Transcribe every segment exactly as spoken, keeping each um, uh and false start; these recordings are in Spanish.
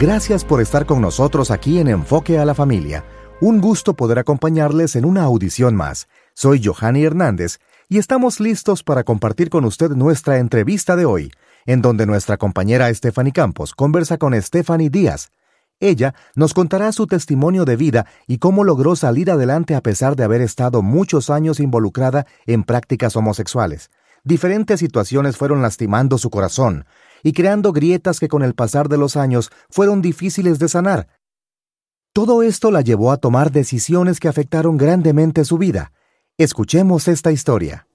Gracias por estar con nosotros aquí en Enfoque a la Familia. Un gusto poder acompañarles en una audición más. Soy Johanny Hernández y estamos listos para compartir con usted nuestra entrevista de hoy, en donde nuestra compañera Stephanie Campos conversa con Stephanie Díaz. Ella nos contará su testimonio de vida y cómo logró salir adelante a pesar de haber estado muchos años involucrada en prácticas homosexuales. Diferentes situaciones fueron lastimando su corazón y creando grietas que con el pasar de los años fueron difíciles de sanar. Todo esto la llevó a tomar decisiones que afectaron grandemente su vida. Escuchemos esta historia.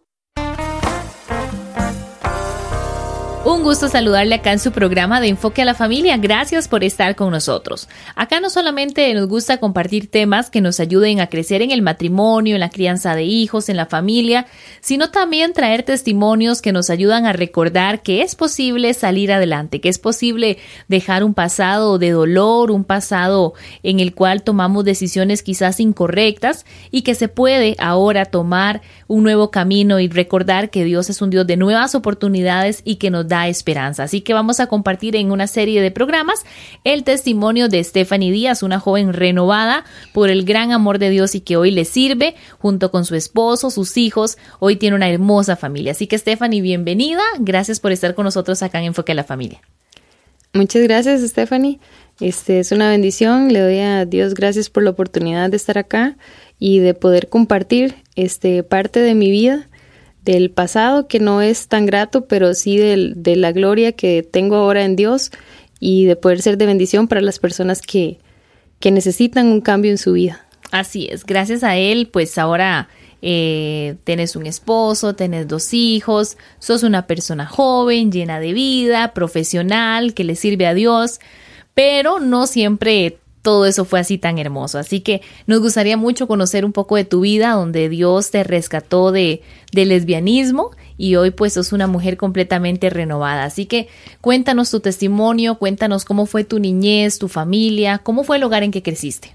Un gusto saludarle acá en su programa de Enfoque a la Familia. Gracias por estar con nosotros. Acá no solamente nos gusta compartir temas que nos ayuden a crecer en el matrimonio, en la crianza de hijos, en la familia, sino también traer testimonios que nos ayudan a recordar que es posible salir adelante, que es posible dejar un pasado de dolor, un pasado en el cual tomamos decisiones quizás incorrectas y que se puede ahora tomar un nuevo camino y recordar que Dios es un Dios de nuevas oportunidades y que nos da esperanza. Así que vamos a compartir en una serie de programas el testimonio de Stephanie Díaz, una joven renovada por el gran amor de Dios y que hoy le sirve junto con su esposo, sus hijos. Hoy tiene una hermosa familia. Así que Stephanie, bienvenida. Gracias por estar con nosotros acá en Enfoque a la Familia. Muchas gracias, Stephanie. Este es una bendición. Le doy a Dios gracias por la oportunidad de estar acá y de poder compartir este parte de mi vida, del pasado que no es tan grato, pero sí del, de la gloria que tengo ahora en Dios y de poder ser de bendición para las personas que, que necesitan un cambio en su vida. Así es, gracias a Él, pues ahora eh, tenés un esposo, tenés dos hijos, sos una persona joven, llena de vida, profesional, que le sirve a Dios, pero no siempre todo eso fue así tan hermoso. Así que nos gustaría mucho conocer un poco de tu vida, donde Dios te rescató de, de lesbianismo y hoy pues sos una mujer completamente renovada. Así que cuéntanos tu testimonio, cuéntanos cómo fue tu niñez, tu familia, cómo fue el hogar en que creciste.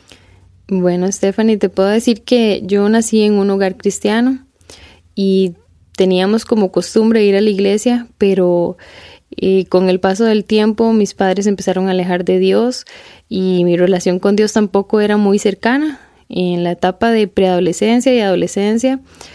Bueno, Stephanie, te puedo decir que yo nací en un hogar cristiano y teníamos como costumbre ir a la iglesia, pero Y con el paso del tiempo mis padres empezaron a alejar de Dios y mi relación con Dios tampoco era muy cercana. En la etapa de preadolescencia y adolescencia,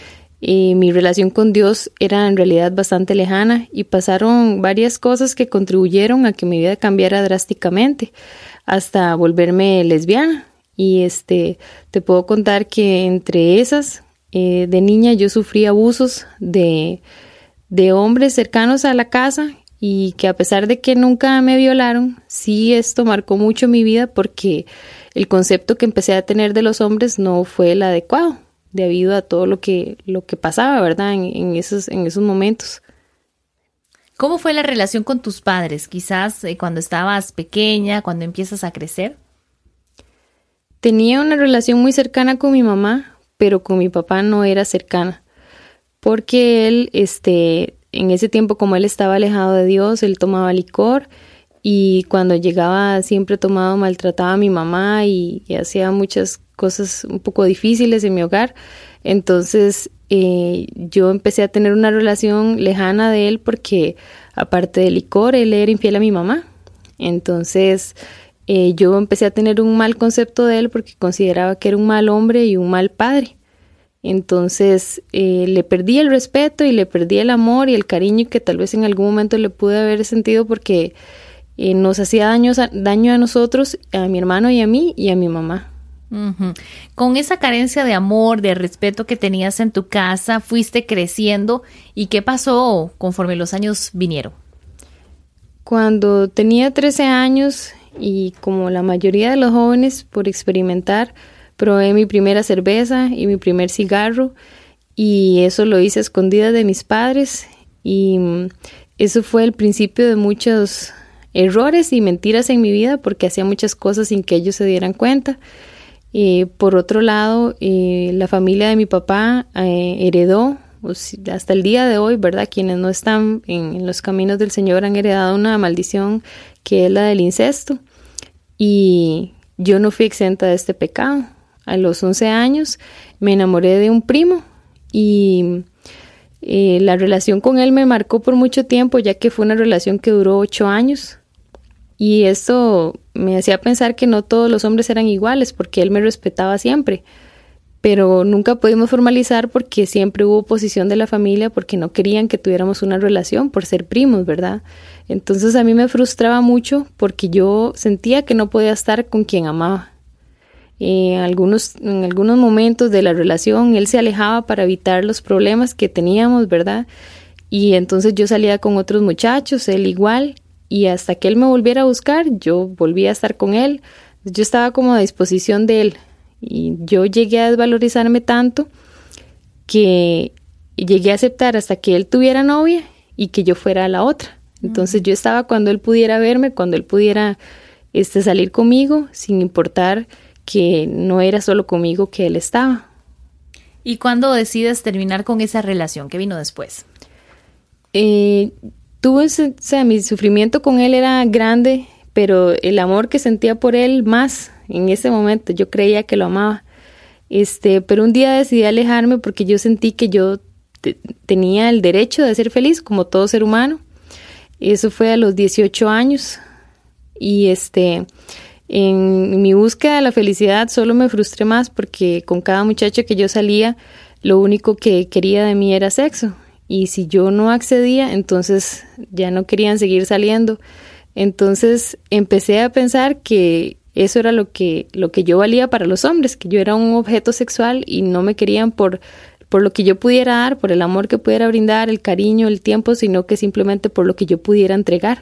y mi relación con Dios era en realidad bastante lejana y pasaron varias cosas que contribuyeron a que mi vida cambiara drásticamente hasta volverme lesbiana. Y este te puedo contar que entre esas, eh, de niña yo sufrí abusos de, de hombres cercanos a la casa, y que a pesar de que nunca me violaron, sí esto marcó mucho mi vida porque el concepto que empecé a tener de los hombres no fue el adecuado debido a todo lo que, lo que pasaba, ¿verdad? En, en, esos, en esos momentos. ¿Cómo fue la relación con tus padres? Quizás eh, cuando estabas pequeña, cuando empiezas a crecer. Tenía una relación muy cercana con mi mamá, pero con mi papá no era cercana porque él, este... en ese tiempo, como él estaba alejado de Dios, él tomaba licor y cuando llegaba siempre tomado maltrataba a mi mamá y, y hacía muchas cosas un poco difíciles en mi hogar. Entonces eh, yo empecé a tener una relación lejana de él porque aparte del licor, él era infiel a mi mamá. Entonces eh, yo empecé a tener un mal concepto de él porque consideraba que era un mal hombre y un mal padre. Entonces eh, le perdí el respeto y le perdí el amor y el cariño que tal vez en algún momento le pude haber sentido porque eh, nos hacía daño, daño a nosotros, a mi hermano y a mí y a mi mamá. Uh-huh. Con esa carencia de amor, de respeto que tenías en tu casa, fuiste creciendo. ¿Y qué pasó conforme los años vinieron? Cuando tenía trece años y como la mayoría de los jóvenes por experimentar, probé mi primera cerveza y mi primer cigarro y eso lo hice a escondidas de mis padres y eso fue el principio de muchos errores y mentiras en mi vida porque hacía muchas cosas sin que ellos se dieran cuenta. Eh, por otro lado, eh, la familia de mi papá eh, heredó, pues, hasta el día de hoy, ¿verdad? Quienes no están en, en los caminos del Señor han heredado una maldición que es la del incesto y yo no fui exenta de este pecado. A los once años me enamoré de un primo y eh, la relación con él me marcó por mucho tiempo, ya que fue una relación que duró ocho años. Y esto me hacía pensar que no todos los hombres eran iguales, porque él me respetaba siempre. Pero nunca pudimos formalizar porque siempre hubo oposición de la familia, porque no querían que tuviéramos una relación por ser primos, ¿verdad? Entonces a mí me frustraba mucho porque yo sentía que no podía estar con quien amaba. En algunos, en algunos momentos de la relación él se alejaba para evitar los problemas que teníamos, ¿verdad? Y entonces yo salía con otros muchachos, él igual, y hasta que él me volviera a buscar, yo volvía a estar con él. Yo estaba como a disposición de él. Y yo llegué a desvalorizarme tanto que llegué a aceptar hasta que él tuviera novia y que yo fuera la otra. Entonces yo estaba cuando él pudiera verme, cuando él pudiera este, salir conmigo, sin importar que no era solo conmigo que él estaba. ¿Y cuándo decides terminar con esa relación? ¿Qué vino después? Eh, tuve, o sea, mi sufrimiento con él era grande, pero el amor que sentía por él más. En ese momento yo creía que lo amaba, este, pero un día decidí alejarme porque yo sentí que yo te- tenía el derecho de ser feliz como todo ser humano. Eso fue a los dieciocho años y este, en mi búsqueda de la felicidad solo me frustré más porque con cada muchacho que yo salía lo único que quería de mí era sexo, y si yo no accedía entonces ya no querían seguir saliendo. Entonces empecé a pensar que eso era lo que, lo que yo valía para los hombres, que yo era un objeto sexual y no me querían por, por lo que yo pudiera dar, por el amor que pudiera brindar, el cariño, el tiempo, sino que simplemente por lo que yo pudiera entregar.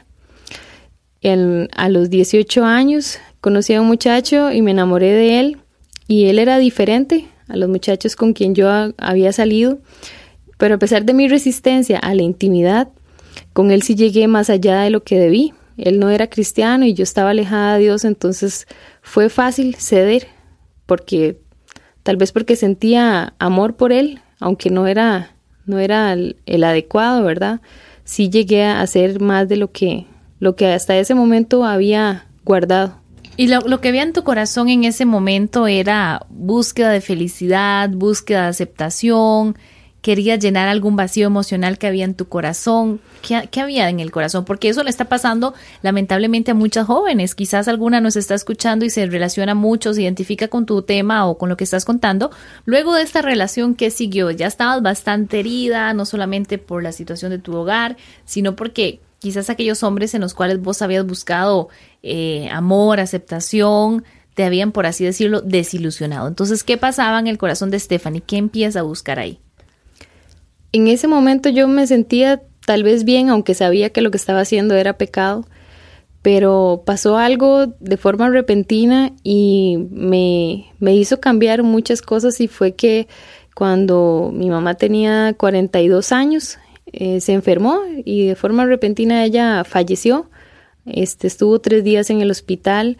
En, a los dieciocho años conocí a un muchacho y me enamoré de él, y él era diferente a los muchachos con quien yo a, había salido, pero a pesar de mi resistencia a la intimidad, con él sí llegué más allá de lo que debí. Él no era cristiano y yo estaba alejada de Dios, entonces fue fácil ceder, porque tal vez porque sentía amor por él, aunque no era, no era el, el adecuado, ¿verdad? Sí llegué a hacer más de lo que, lo que hasta ese momento había guardado. Y lo, lo que había en tu corazón en ese momento era búsqueda de felicidad, búsqueda de aceptación. ¿Querías llenar algún vacío emocional que había en tu corazón? ¿Qué, qué había en el corazón? Porque eso le está pasando lamentablemente a muchas jóvenes. Quizás alguna nos está escuchando y se relaciona mucho, se identifica con tu tema o con lo que estás contando. Luego de esta relación, ¿qué siguió? Ya estabas bastante herida, no solamente por la situación de tu hogar, sino porque quizás aquellos hombres en los cuales vos habías buscado eh, amor, aceptación, te habían, por así decirlo, desilusionado. Entonces, ¿qué pasaba en el corazón de Stephanie? ¿Qué empieza a buscar ahí? En ese momento yo me sentía tal vez bien, aunque sabía que lo que estaba haciendo era pecado, pero pasó algo de forma repentina y me, me hizo cambiar muchas cosas, y fue que cuando mi mamá tenía cuarenta y dos años, eh, se enfermó y de forma repentina ella falleció. Este, estuvo tres días en el hospital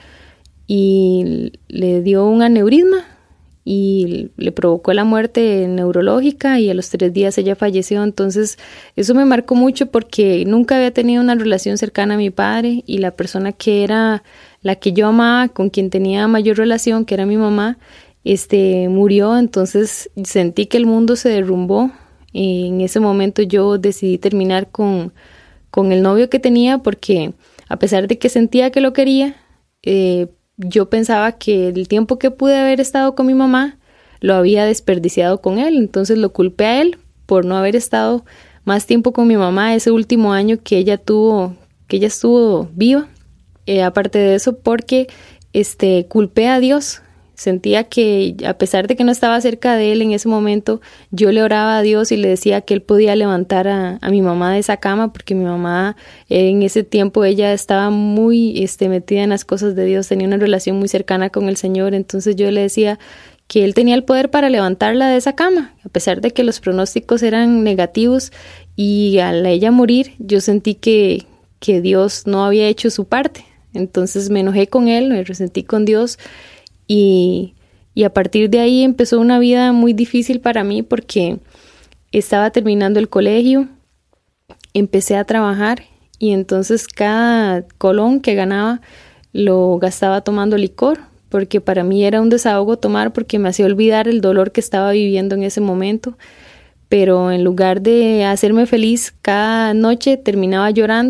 y le dio un aneurisma y le provocó la muerte neurológica, y a los tres días ella falleció. Entonces eso me marcó mucho porque nunca había tenido una relación cercana a mi padre, y la persona que era la que yo amaba, con quien tenía mayor relación, que era mi mamá, este, murió. Entonces sentí que el mundo se derrumbó. Y en ese momento yo decidí terminar con, con el novio que tenía, porque a pesar de que sentía que lo quería, eh, yo pensaba que el tiempo que pude haber estado con mi mamá lo había desperdiciado con él. Entonces lo culpé a él por no haber estado más tiempo con mi mamá ese último año que ella tuvo, que ella estuvo viva. Eh, aparte de eso, porque este, culpé a Dios. Sentía que a pesar de que no estaba cerca de él en ese momento, yo le oraba a Dios y le decía que él podía levantar a, a mi mamá de esa cama, porque mi mamá eh, en ese tiempo ella estaba muy este, metida en las cosas de Dios, tenía una relación muy cercana con el Señor. Entonces yo le decía que él tenía el poder para levantarla de esa cama, a pesar de que los pronósticos eran negativos, y al ella morir yo sentí que, que Dios no había hecho su parte. Entonces me enojé con él, me resentí con Dios. Y, y a partir de ahí empezó una vida muy difícil para mí, porque estaba terminando el colegio, empecé a trabajar, y entonces cada colón que ganaba lo gastaba tomando licor, porque para mí era un desahogo tomar, porque me hacía olvidar el dolor que estaba viviendo en ese momento. Pero en lugar de hacerme feliz, cada noche terminaba llorando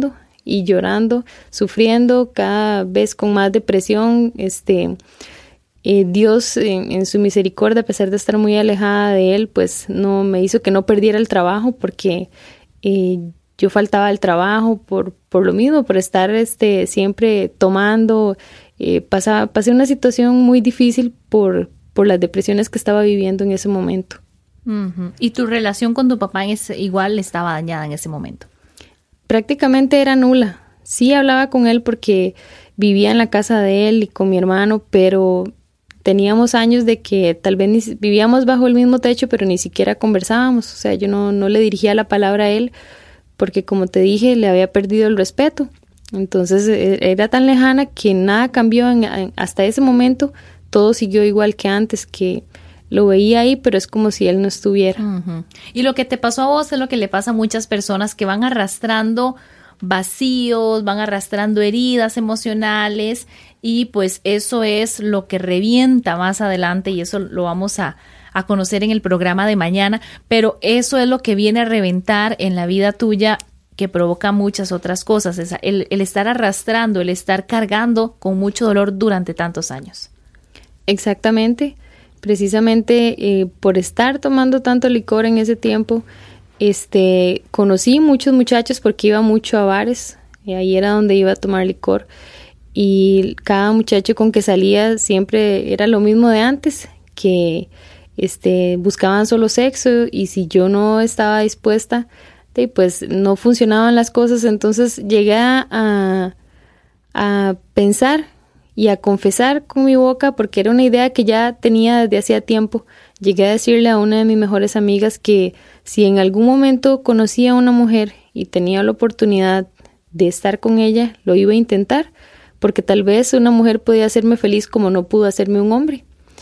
y llorando, sufriendo, cada vez con más depresión. Este, eh, Dios en, en su misericordia, a pesar de estar muy alejada de Él, pues no me hizo que no perdiera el trabajo, porque eh, yo faltaba al trabajo por, por lo mismo, por estar este, siempre tomando. Eh, pasaba, pasé una situación muy difícil por, por las depresiones que estaba viviendo en ese momento. Uh-huh. ¿Y tu relación con tu papá es, igual estaba dañada en ese momento? Prácticamente era nula. Sí hablaba con él porque vivía en la casa de él y con mi hermano, pero teníamos años de que tal vez ni, vivíamos bajo el mismo techo, pero ni siquiera conversábamos. O sea, yo no, no le dirigía la palabra a él porque, como te dije, le había perdido el respeto. Entonces era tan lejana que nada cambió en, en, hasta ese momento. Todo siguió igual que antes, que lo veía ahí, pero es como si él no estuviera. Uh-huh. Y lo que te pasó a vos es lo que le pasa a muchas personas que van arrastrando vacíos, van arrastrando heridas emocionales, y pues eso es lo que revienta más adelante, y eso lo vamos a, a conocer en el programa de mañana, pero eso es lo que viene a reventar en la vida tuya, que provoca muchas otras cosas, es el, el estar arrastrando, el estar cargando con mucho dolor durante tantos años. Exactamente. Precisamente eh, por estar tomando tanto licor en ese tiempo, este, conocí muchos muchachos porque iba mucho a bares, y ahí era donde iba a tomar licor, y cada muchacho con que salía siempre era lo mismo de antes, que este, buscaban solo sexo, y si yo no estaba dispuesta, de, pues no funcionaban las cosas. Entonces llegué a, a pensar y a confesar con mi boca, porque era una idea que ya tenía desde hacía tiempo. Llegué a decirle a una de mis mejores amigas que si en algún momento conocía a una mujer y tenía la oportunidad de estar con ella, lo iba a intentar, porque tal vez una mujer podía hacerme feliz como no pudo hacerme un hombre.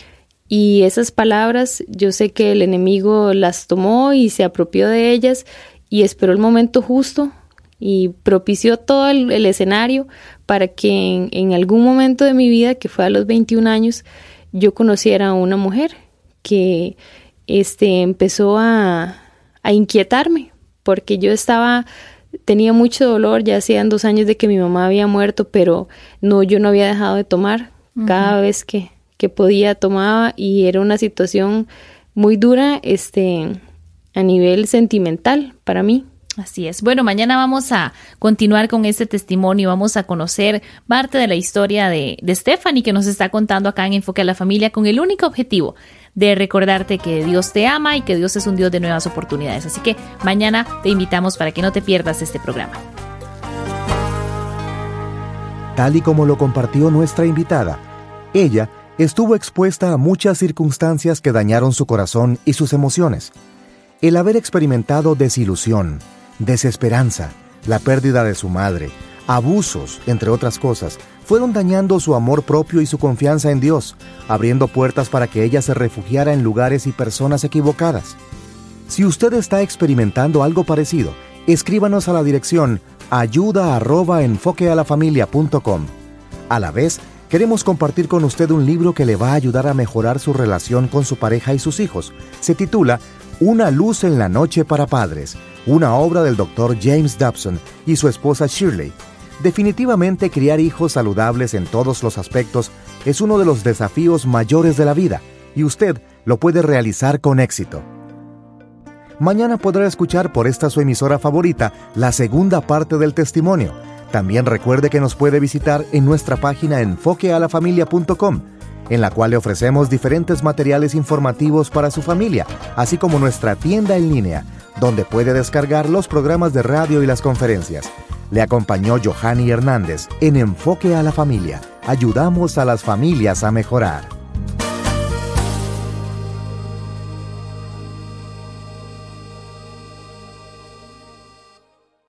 Y esas palabras, yo sé que el enemigo las tomó y se apropió de ellas y esperó el momento justo y propició todo el, el escenario para que en, en algún momento de mi vida, que fue a los veintiún años, yo conociera a una mujer que este, empezó a, a inquietarme, porque yo estaba, tenía mucho dolor, ya hacían dos años de que mi mamá había muerto, pero no, yo no había dejado de tomar. Uh-huh. Cada vez que, que podía tomaba, y era una situación muy dura este, a nivel sentimental para mí. Así es. Bueno, mañana vamos a continuar con este testimonio, vamos a conocer parte de la historia de, de Stephanie, que nos está contando acá en Enfoque a la Familia, con el único objetivo de recordarte que Dios te ama y que Dios es un Dios de nuevas oportunidades. Así que mañana te invitamos para que no te pierdas este programa. Tal y como lo compartió nuestra invitada, ella estuvo expuesta a muchas circunstancias que dañaron su corazón y sus emociones. El haber experimentado desilusión, desesperanza, la pérdida de su madre, abusos, entre otras cosas, fueron dañando su amor propio y su confianza en Dios, abriendo puertas para que ella se refugiara en lugares y personas equivocadas. Si usted está experimentando algo parecido, escríbanos a la dirección ayuda arroba enfoquealafamilia punto com. A la vez, queremos compartir con usted un libro que le va a ayudar a mejorar su relación con su pareja y sus hijos. Se titula Una luz en la noche para padres, una obra del doctor James Dobson y su esposa Shirley. Definitivamente, criar hijos saludables en todos los aspectos es uno de los desafíos mayores de la vida, y usted lo puede realizar con éxito. Mañana podrá escuchar por esta su emisora favorita la segunda parte del testimonio. También recuerde que nos puede visitar en nuestra página enfoque a la familia punto com, en la cual le ofrecemos diferentes materiales informativos para su familia, así como nuestra tienda en línea, donde puede descargar los programas de radio y las conferencias. Le acompañó Johanny Hernández en Enfoque a la Familia. Ayudamos a las familias a mejorar.